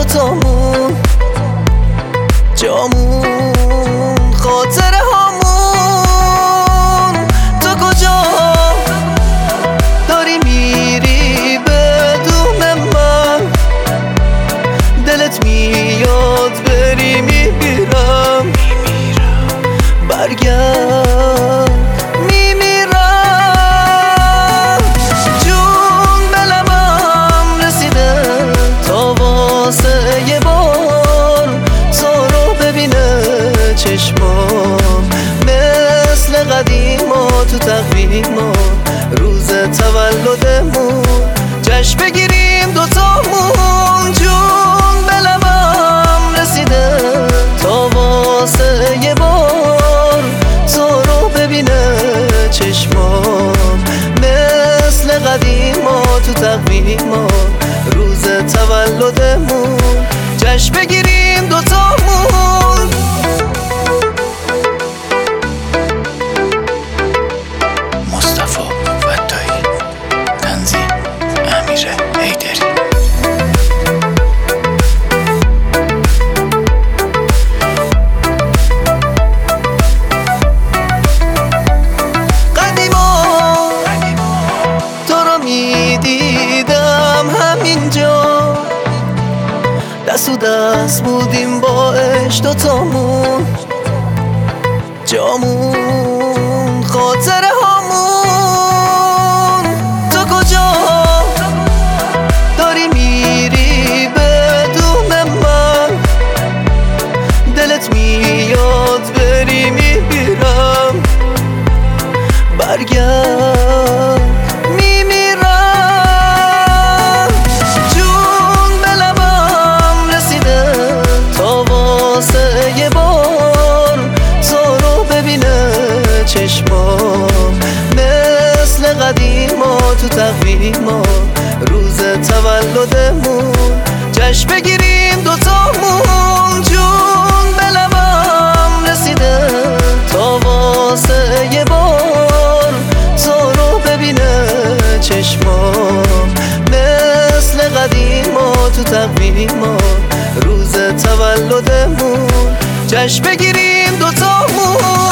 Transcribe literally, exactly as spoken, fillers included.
دوتامون، جامون، خاطره هامون. تو کجا داری میری بدون من؟ دلت میاد بری میمیرم، برگرد میمیرم. جون به لبم رسیده تا واسه یه بار تو رو ببینه چشمام، مثل قدیما تو تقویما روز تولدمون جشن بگیریم دوتامون. جون به لبم رسیده تا واسه یه بار تو رو ببینه چشمام، مثل قدیما تو تقویما روز تولدمون جشن بگیریم دوتامون. مصطفی فتایی، تنظیم امیر حیدری. میدیدم همینجا دست و دست بودیم با عشق دوتامون، جامون، خاطره هامون. تو کجا داری میری بدون من؟ دلت میاد بری میمیرم، برگرد میمیرم. جون به لبم رسیده تا واسه یه بار تو رو ببینه چشمام، مثل قدیما تو تقویما روز تولدمون جشن بگیریم دوتامون. جون به لبم رسیده تا واسه یه بار تو رو ببینه چشمام، مثل قدیما تو تقویما روز تولدمون جشن بگیریم دوتامون.